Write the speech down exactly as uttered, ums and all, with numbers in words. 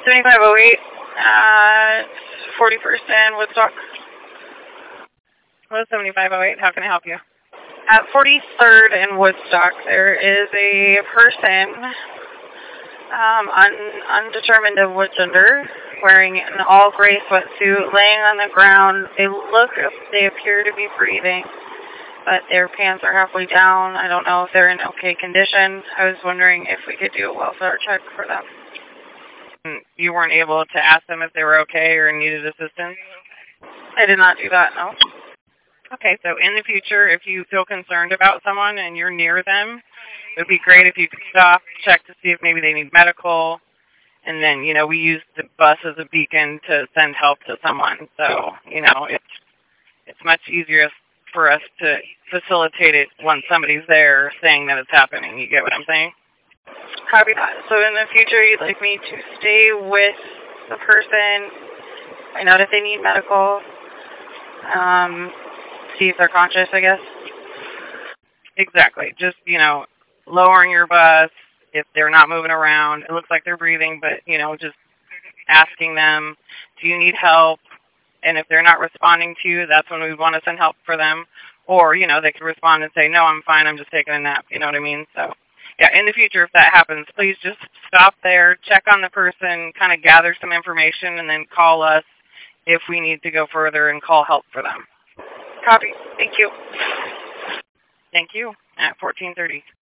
seventy-five oh eight at forty-first and Woodstock. Hello, seventy-five oh eight. How can I help you? At forty-third and Woodstock, there is a person, um, un undetermined of what gender, wearing an all-gray sweatsuit, laying on the ground. They look, they appear to be breathing, but their pants are halfway down. I don't know if they're in okay condition. I was wondering if we could do a welfare check for them. You weren't able to ask them if they were okay or needed assistance? I did not do that, no. Okay, so in the future, if you feel concerned about someone and you're near them, it would be great if you could stop, check to see if maybe they need medical, and then, you know, we use the bus as a beacon to send help to someone. So, you know, it's it's much easier for us to facilitate it when somebody's there saying that it's happening. You get what I'm saying? Copy that. So in the future, you'd like me to stay with the person, find out if they need medical, um, see if they're conscious, I guess? Exactly. Just, you know, lowering your bus if they're not moving around. It looks like they're breathing, but, you know, just asking them, do you need help? And if they're not responding to you, that's when we want to send help for them. Or, you know, they could respond and say, no, I'm fine, I'm just taking a nap. You know what I mean? So, yeah, in the future, if that happens, please just stop there, check on the person, kind of gather some information, and then call us if we need to go further and call help for them. Copy. Thank you. Thank you. At fourteen thirty.